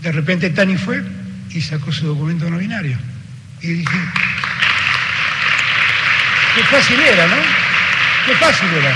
De repente Tani fue y sacó su documento no binario. Y dije, qué fácil era, ¿no? Qué fácil era.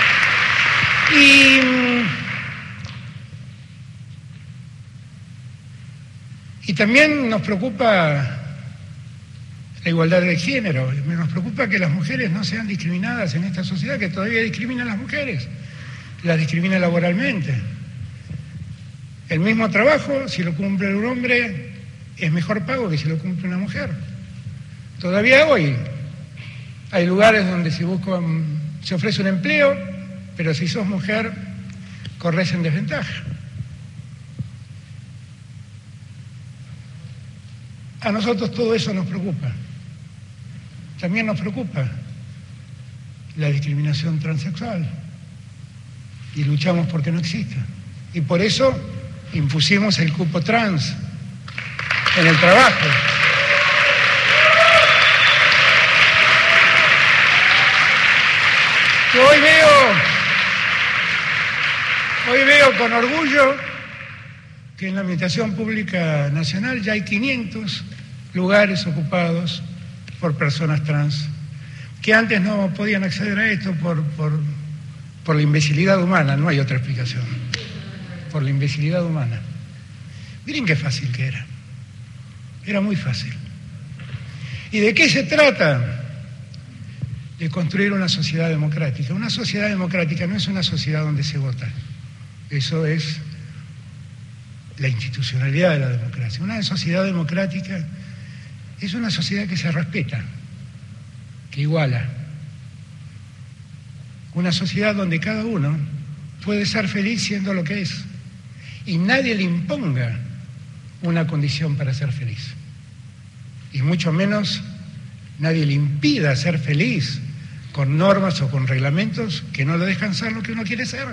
Y también nos preocupa la igualdad de género, nos preocupa que las mujeres no sean discriminadas en esta sociedad que todavía discrimina a las mujeres, las discrimina laboralmente. El mismo trabajo, si lo cumple un hombre, es mejor pago que si lo cumple una mujer. Todavía hoy hay lugares donde se ofrece un empleo, pero si sos mujer, corres en desventaja. A nosotros todo eso nos preocupa. También nos preocupa la discriminación transexual y luchamos porque no exista. Y por eso impusimos el cupo trans en el trabajo. Hoy veo con orgullo que en la Administración Pública Nacional ya hay 500 lugares ocupados por personas trans, que antes no podían acceder a esto por la imbecilidad humana, no hay otra explicación, por la imbecilidad humana. Miren qué fácil que era muy fácil. ¿Y de qué se trata? De construir una sociedad democrática. Una sociedad democrática no es una sociedad donde se vota, eso es la institucionalidad de la democracia. Una sociedad democrática es una sociedad que se respeta, que iguala. Una sociedad donde cada uno puede ser feliz siendo lo que es y nadie le imponga una condición para ser feliz. Y mucho menos nadie le impida ser feliz con normas o con reglamentos que no le dejan ser lo que uno quiere ser.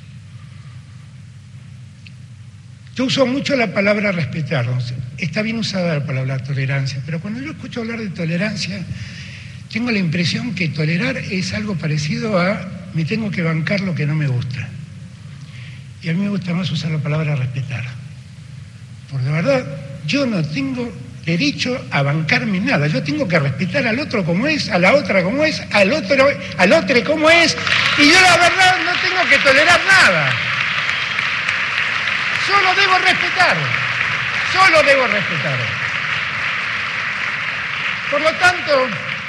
Yo uso mucho la palabra respetarnos. Está bien usada la palabra tolerancia, pero cuando yo escucho hablar de tolerancia, tengo la impresión que tolerar es algo parecido a me tengo que bancar lo que no me gusta. Y a mí me gusta más usar la palabra respetar. Porque de verdad, yo no tengo derecho a bancarme nada. Yo tengo que respetar al otro como es, a la otra como es, al otro como es, y yo la verdad no tengo que tolerar nada. Solo debo respetar. Por lo tanto,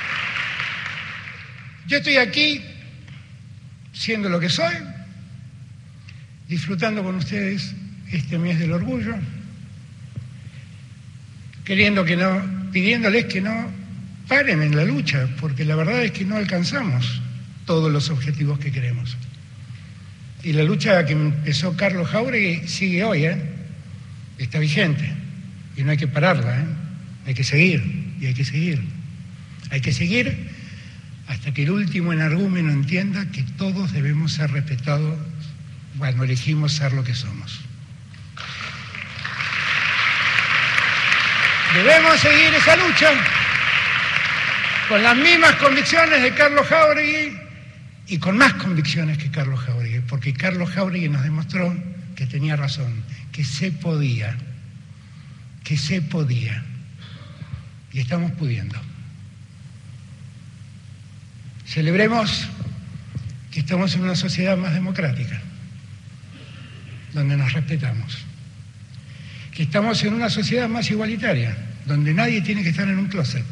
yo estoy aquí siendo lo que soy, disfrutando con ustedes este mes del orgullo, pidiéndoles que no paren en la lucha, porque la verdad es que no alcanzamos todos los objetivos que queremos. Y la lucha que empezó Carlos Jáuregui sigue hoy, está vigente, y no hay que pararla, hay que seguir, y hay que seguir. Hay que seguir hasta que el último energúmeno entienda que todos debemos ser respetados cuando elegimos ser lo que somos. Debemos seguir esa lucha con las mismas convicciones de Carlos Jáuregui y con más convicciones que Carlos Jáuregui, porque Carlos Jáuregui nos demostró que tenía razón, que se podía, y estamos pudiendo. Celebremos que estamos en una sociedad más democrática, donde nos respetamos, que estamos en una sociedad más igualitaria, donde nadie tiene que estar en un closet,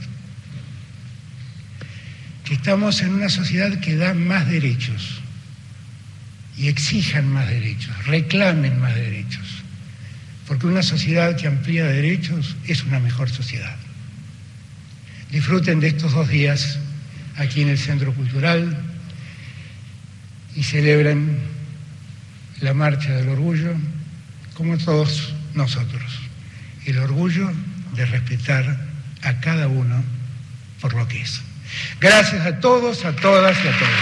que estamos en una sociedad que da más derechos y exijan más derechos, reclamen más derechos, porque una sociedad que amplía derechos es una mejor sociedad. Disfruten de estos 2 días aquí en el Centro Cultural y celebren la Marcha del Orgullo como todos nosotros. El orgullo de respetar a cada uno por lo que es. Gracias a todos, a todas y a todos.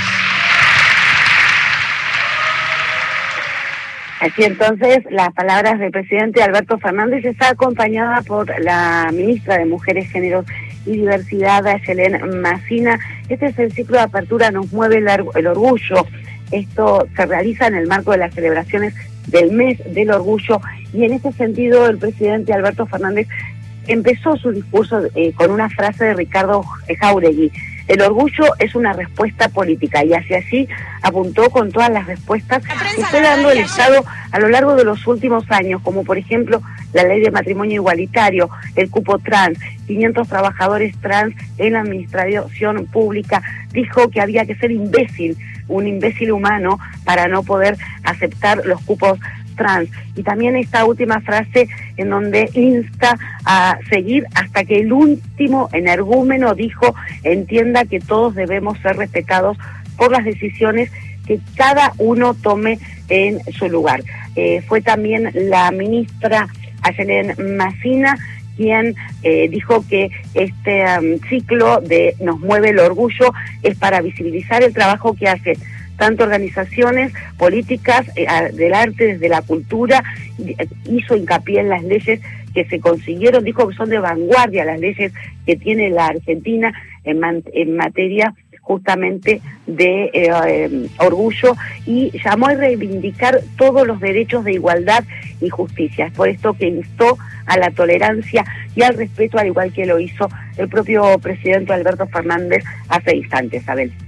Así entonces, las palabras del presidente Alberto Fernández está acompañada por la ministra de Mujeres, Géneros y Diversidad, Ayelén Massina. Este es el ciclo de apertura Nos mueve el orgullo. Esto se realiza en el marco de las celebraciones del mes del orgullo Y en este sentido, el presidente Alberto Fernández empezó su discurso con una frase de Ricardo Jáuregui: el orgullo es una respuesta política, y hacia allí apuntó con todas las respuestas que está dando el Estado a lo largo de los últimos años, como por ejemplo la ley de matrimonio igualitario, el cupo trans, 500 trabajadores trans en la administración pública. Dijo que había que ser imbécil, un imbécil humano, para no poder aceptar los cupos trans. Y también esta última frase en donde insta a seguir hasta que el último energúmeno, dijo, entienda que todos debemos ser respetados por las decisiones que cada uno tome en su lugar. Fue también la ministra Ayelén Macina quien dijo que este ciclo de Nos mueve el orgullo es para visibilizar el trabajo que hacen tanto organizaciones políticas del arte, desde la cultura. Hizo hincapié en las leyes que se consiguieron, dijo que son de vanguardia las leyes que tiene la Argentina en materia justamente de orgullo, y llamó a reivindicar todos los derechos de igualdad y justicia. Es por esto que instó a la tolerancia y al respeto, al igual que lo hizo el propio presidente Alberto Fernández hace instantes, Abel.